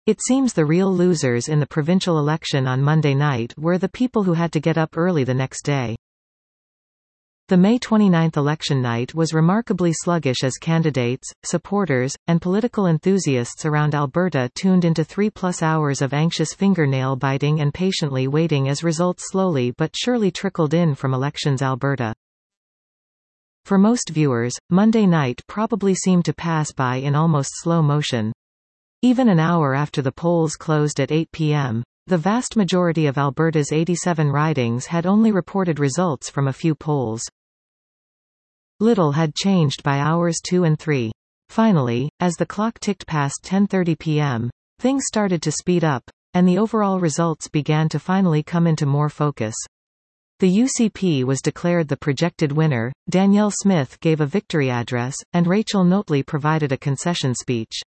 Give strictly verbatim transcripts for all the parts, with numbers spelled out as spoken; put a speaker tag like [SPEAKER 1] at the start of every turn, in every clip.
[SPEAKER 1] It seems the real losers in the provincial election on Monday night were the people who had to get up early the next day. The May twenty-ninth election night was remarkably sluggish as candidates, supporters, and political enthusiasts around Alberta tuned into three-plus hours of anxious fingernail-biting and patiently waiting as results slowly but surely trickled in from Elections Alberta. For most viewers, Monday night probably seemed to pass by in almost slow motion. Even an hour after the polls closed at eight p m, the vast majority of Alberta's eighty-seven ridings had only reported results from a few polls. Little had changed by hours two and three. Finally, as the clock ticked past ten thirty p m, things started to speed up, and the overall results began to finally come into more focus. The U C P was declared the projected winner, Danielle Smith gave a victory address, and Rachel Notley provided a concession speech.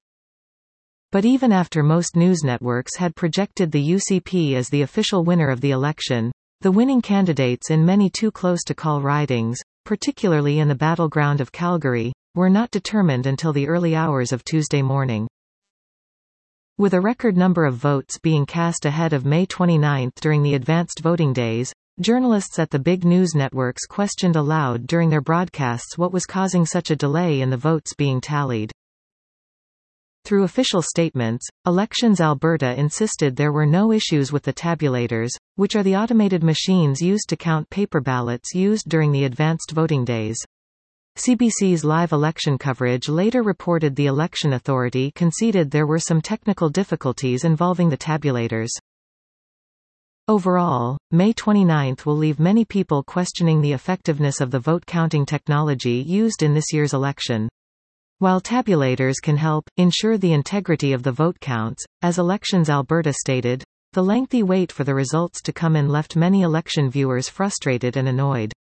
[SPEAKER 1] But even after most news networks had projected the U C P as the official winner of the election, the winning candidates in many too close-to-call ridings, particularly in the battleground of Calgary, were not determined until the early hours of Tuesday morning. With a record number of votes being cast ahead of May twenty-ninth during the advanced voting days, journalists at the big news networks questioned aloud during their broadcasts what was causing such a delay in the votes being tallied. Through official statements, Elections Alberta insisted there were no issues with the tabulators, which are the automated machines used to count paper ballots used during the advanced voting days. C B C's live election coverage later reported the election authority conceded there were some technical difficulties involving the tabulators. Overall, May twenty-ninth will leave many people questioning the effectiveness of the vote counting technology used in this year's election. While tabulators can help ensure the integrity of the vote counts, as Elections Alberta stated, the lengthy wait for the results to come in left many election viewers frustrated and annoyed.